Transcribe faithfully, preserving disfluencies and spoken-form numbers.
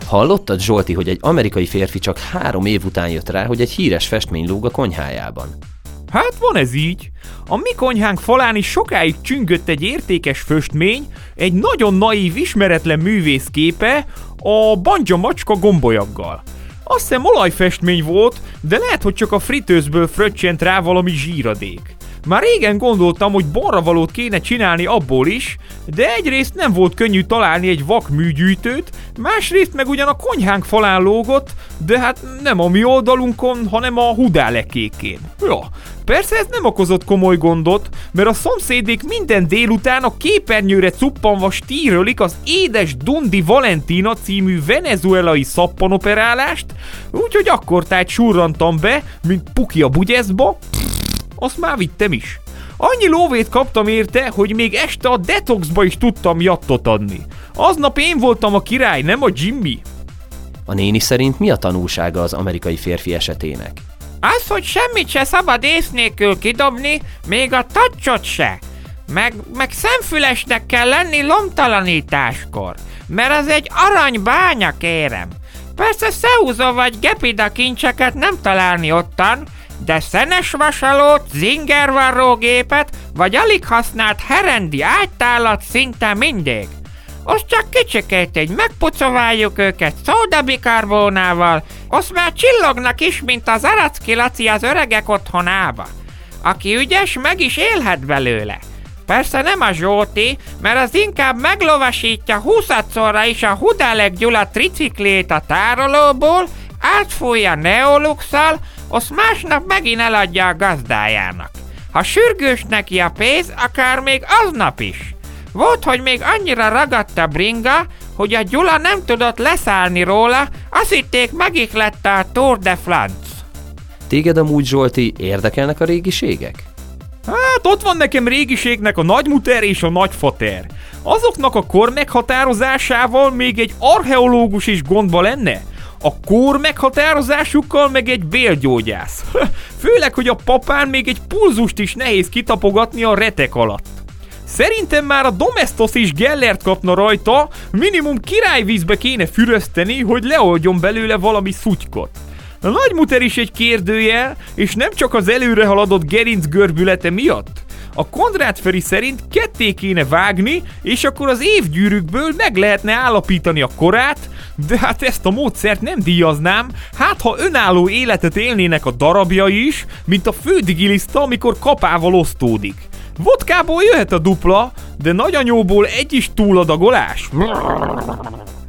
Hallottad, Zsolti, hogy egy amerikai férfi csak három év után jött rá, hogy egy híres festmény lóg a konyhájában? Hát van ez így. A mi konyhánk falán is sokáig csüngött egy értékes festmény, egy nagyon naív, ismeretlen művész képe, a Banja macska gombolyaggal. Azt hiszem olajfestmény volt, de lehet, hogy csak a fritőzből fröccsent rá valami zsíradék. Már régen gondoltam, hogy borravalót kéne csinálni abból is, de egyrészt nem volt könnyű találni egy vak műgyűjtőt, másrészt meg ugyan a konyhánk falán lógott, de hát nem a mi oldalunkon, hanem a hudálekékén. Ja, persze ez nem okozott komoly gondot, mert a szomszédék minden délután a képernyőre cuppanva stírölik az Édes Dundi Valentina című venezuelai szappanoperálást, úgyhogy akkor tájt surrantam be, mint Puki a bugyeszba. Azt már vittem is. Annyi lóvét kaptam érte, hogy még este a detoxba is tudtam jattot adni. Aznap én voltam a király, nem a Jimmy. A néni szerint mi a tanulsága az amerikai férfi esetének? Az, hogy semmit se szabad ész nélkül kidobni, még a tacsot se. Meg, meg szemfülesnek kell lenni lomtalanításkor, mert az egy aranybánya, kérem. Persze szeúzó vagy gepida kincseket nem találni ottan, de szenes vasalót, zingervarrógépet, vagy alig használt herendi ágytálat szinte mindig. Azt csak kicsikét így megpucováljuk őket szódabikarbónával, azt már csillognak is, mint az Aracki Laci az öregek otthonába. Aki ügyes, meg is élhet belőle. Persze nem a Zsolti, mert az inkább meglovasítja húszadszorra is a Hudálek Gyula triciklét a tárolóból, átfújja Neoluxal, azt másnap megint eladja a gazdájának. Ha sürgős neki a pénz, akár még aznap is. Volt, hogy még annyira ragadt a bringa, hogy a Gyula nem tudott leszállni róla, azt hitték megihlette a Tour de France. Téged amúgy, Zsolti, érdekelnek a régiségek? Hát ott van nekem régiségnek a nagymuter és a nagyfater. Azoknak a kor meghatározásával még egy archeológus is gondba lenne. A kór meghatározásukkal meg egy bélgyógyász. Főleg, hogy a papán még egy pulzust is nehéz kitapogatni a retek alatt. Szerintem már a Domestos is Gellert kapna rajta, minimum királyvízbe kéne fürözteni, hogy leoldjon belőle valami szutykot. A nagymuter is egy kérdőjel, és nem csak az előre haladott gerinc görbülete miatt. A Konrád Feri szerint ketté kéne vágni, és akkor az évgyűrűkből meg lehetne állapítani a korát, de hát ezt a módszert nem díjaznám, hát ha önálló életet élnének a darabjai is, mint a fődigiliszta, amikor kapával osztódik. Vodkából jöhet a dupla, de nagyanyóból egy is túladagolás.